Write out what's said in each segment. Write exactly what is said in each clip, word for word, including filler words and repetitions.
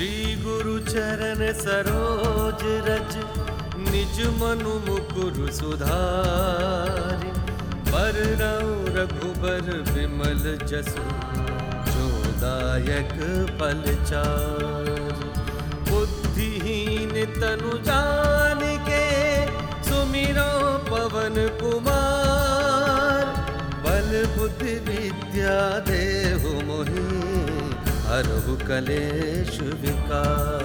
श्री गुरु चरण सरोज रज, निज मनु मुकुरु सुधारि। बरनउँ रघुबर विमल जसु, जो दायक फल चारि। बुद्धिहीन तनु जानिके, सुमिरो पवन कुमार। बल बुद्धि विद्या देहु मोहि, हरहु कलेश विकार।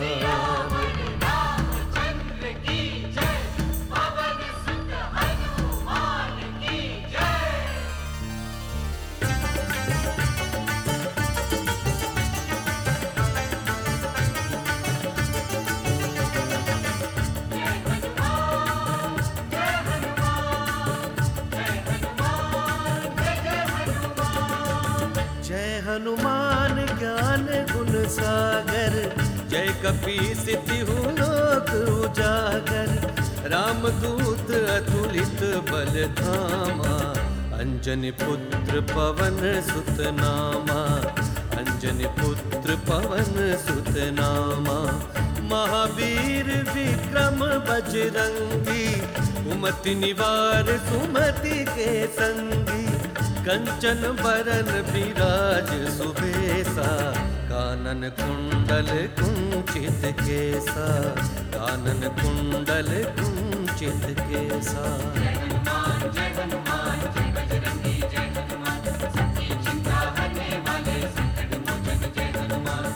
हनुमान ज्ञान गुण सागर, जय कपीस तिहु लोक उजागर। रामदूत अतुलित बल धामा, अंजनी पुत्र पवन सुत नामा। अंजनी पुत्र पवन सुत नामा। महावीर विक्रम बजरंगी, कुमति निवार सुमति के संगी। कंचन बरन विराज सुबेसा, कानन कुंडल कुंचित केसा। कानन कुंडल कुंचित केसा। जय हनुमान जय हनुमान जय बजरंगी जय हनुमान, सबकी चिंता करने वाले संकट मोचन जय हनुमान।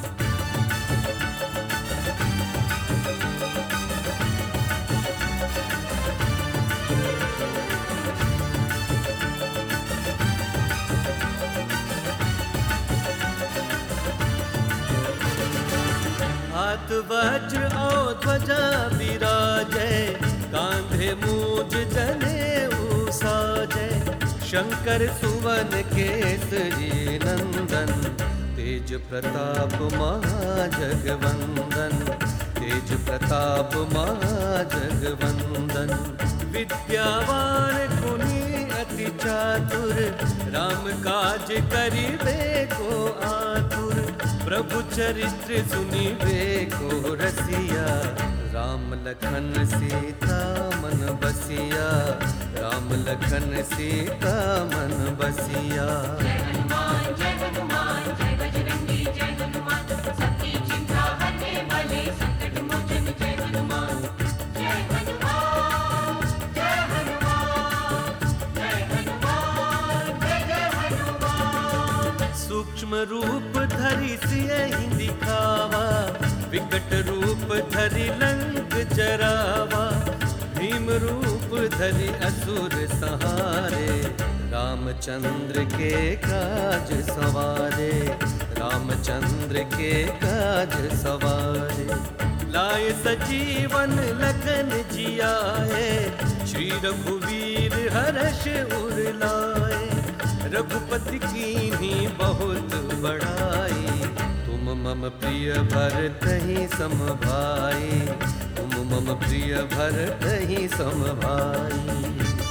हाथ वज्र और ध्वजा विराजै, कांधे मूज जनेऊ साजै। शंकर सुवन केसरी नंदन, तेज प्रताप महाजगवंदन। तेज प्रताप महाजगवंदन। विद्यावान गुणी अति चातुर, राम काज करिबे को आतुर। प्रभु चरित्र सुनिबे को रसिया, राम लखन सीता मन बसिया। राम लखन सीता मन बसिया। जय हनुमान जय हनुमान जय बजरंगी जय हनुमान, सबकी चिंता करने वाले संकट मोचन जय हनुमान। जय हनुमान जय हनुमान जय हनुमान जय जय हनुमान। सूक्ष्म रूप धरि सियहि दिखावा, विकट रूप धरि लंक जरावा। भीम रूप धरि असुर सहारे, रामचंद्र के काज सवारे। रामचंद्र के काज सवारे। लाए सजीवन लखन जियाए, श्री रघुवीर हर्ष उर लाए। रघुपति कीन्ही बहुत बड़ाई, तुम मम प्रिय भरतहि सम भाई। तुम मम प्रिय भरतहि सम भाई।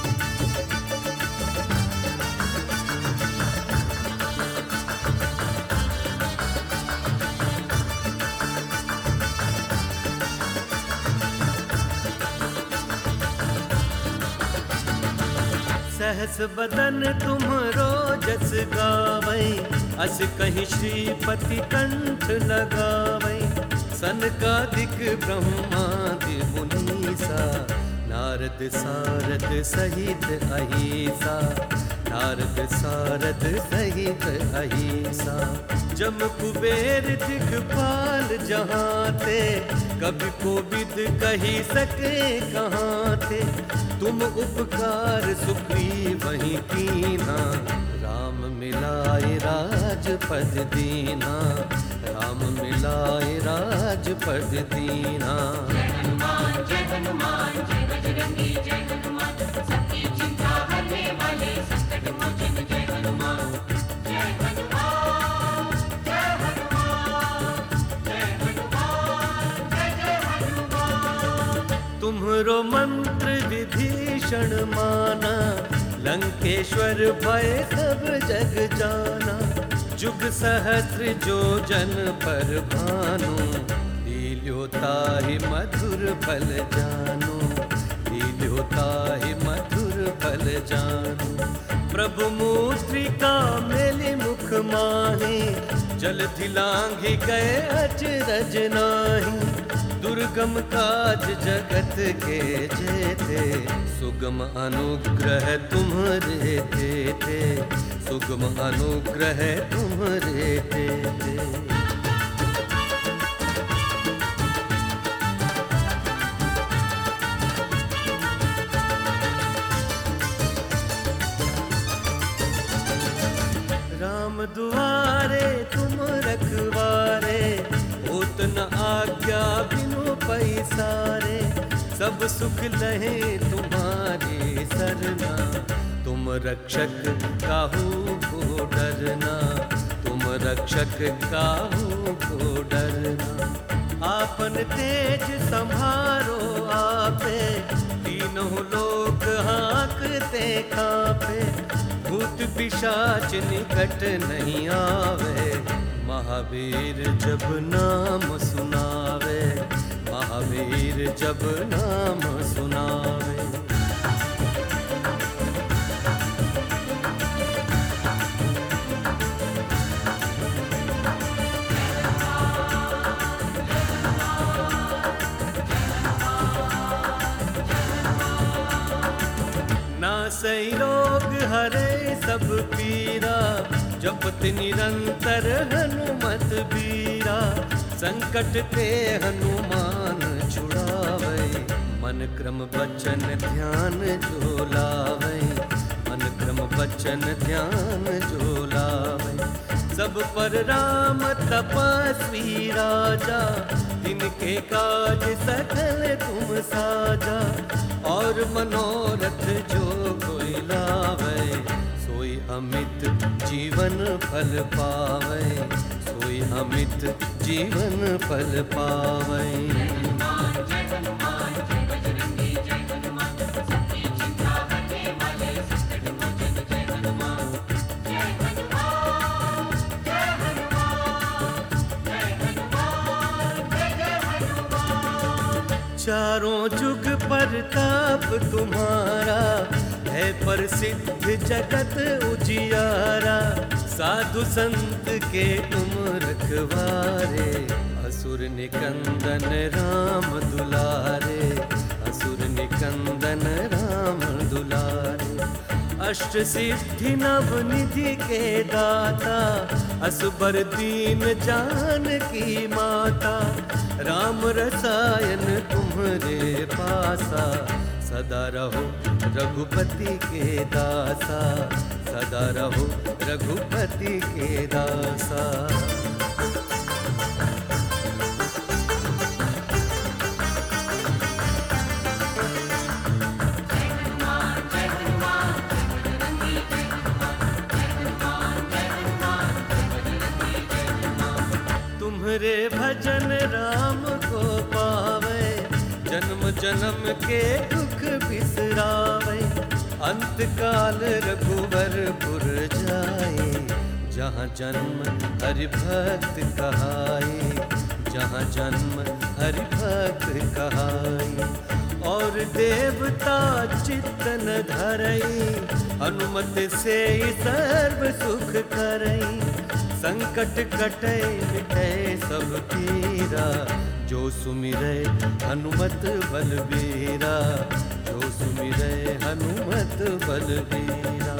सहस बदन तुम्हरो जस गावै, अस कहि श्रीपति कंठ लगावै। सनकादिक ब्रह्मादि मुनीसा, नारद सारद सहित अहिसा। नारद सारद सहित अहिसा। जम कुबेर दिखपाल जहाँ ते, कभी कोविद कही सके कहाँ थे। तुम उपकार सुग्रीवहि कीन्हा, राम मिलाए राजपद दीन्हा। राम मिलाए राजपद दीन्हा। जय हनुमान जय हनुमान जय बजरंगी जय हनुमान, सबकी चिंता करने वाले संकट मोचन जय हनुमान। जय हनुमान जय हनुमान जय हनुमान जय जय हनुमान। तुम्हरो मंत्र विभीषण माना, लंकेश्वर भय सब जग जाना। जुग सहस्र जो जन पर भानु, लील्योता ही मधुर फल जानो, लील्योता ही मधुर फल जानो। प्रभु मूत्रिका मेली मुख माही, जल धिलांघि गए अचरज नाही। दुर्गम काज जगत के जेते, सुगम अनुग्रह तुम्हारे तेते, सुगम अनुग्रह तुम्हारे तेते। राम दुआरे तुम रखवारे, होत न आज्ञा बिनु पैसारे। सब सुख लहे तुम्हारी सरना, तुम रक्षक काहू को डरना, तुम रक्षक काहू को डरना। आपन तेज संभारो आपे, तीनों लोक हाँकते कांपे। भूत पिशाच निकट नहीं आवे, महावीर जब नाम सुनावे, महावीर जब नाम सुनावे। नासै रोग हरे सब पीरा, जपत निरंतर हनुमत बीरा। संकट ते हनुमान छुड़ावे, मन क्रम बचन ध्यान जो लावे, मन क्रम बचन ध्यान जो लावे। सब पर राम तपस्वी राजा, तिनके काज सकल तुम साजा। और मनोरथ जो कोई लावे, सोई अमित जीवन फल पावे, सोई अमित जीवन फल पावे। चारों जुग परताप तुम्हारा, है प्रसिद्ध जगत उजियारा। साधु संत के तुम रखवारे, असुर निकंदन राम दुलारे, असुर निकंदन राम दुलारे। अष्ट सिद्धि नव निधि के दाता, असबर दीन जानकी माता। राम रसायन तुम्हारे पासा, सदा रहो रघुपति के दासा, सदा रहो रघुपति के दासा। तुम्हारे भजन राम को पावे, जन्म जन्म के दुख बिसरावे। अंत काल रघुवरपुर जाए, जहाँ जन्म हरि भक्त कहाए, जहाँ जन्म हरि भक्त कहाए। और देवता चित्तन धरई, हनुमत से सर्व सुख करई। संकट कटे मिटे सब पीरा, जो सुमिरै हनुमत बलबीरा, जो सुमिरै हनुमत बलबीरा।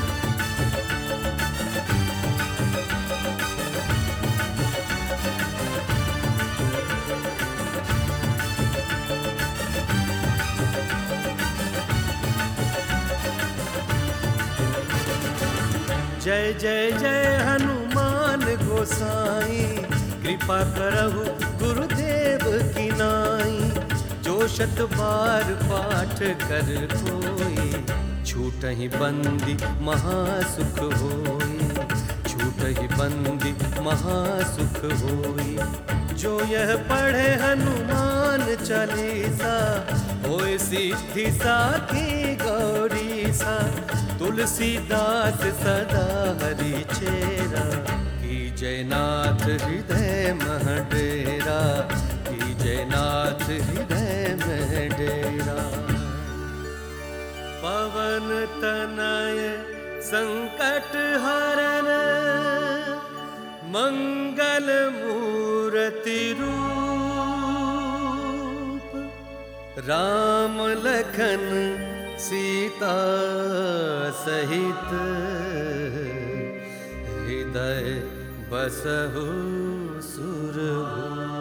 जय जय जय हनुमान गोसाई, कृपा करहु गुरुदेव की नाई। जो शत बार पाठ कर कोई, छूटहि बंदी महासुख होई, छूटहि बंदी महासुख होई। जो यह पढ़े हनुमान चालीसा, होय सिद्धि साखी गौरी सा। तुलसीदास सदा हरि चेरा, नाथ हृदय मह डेरा, कीजय नाथ हृदय में डेरा। पवन तनय संकट हरन, मंगल मूर्ति रूप, राम लखन सीता सहित, हृदय बसहु सुरभूप।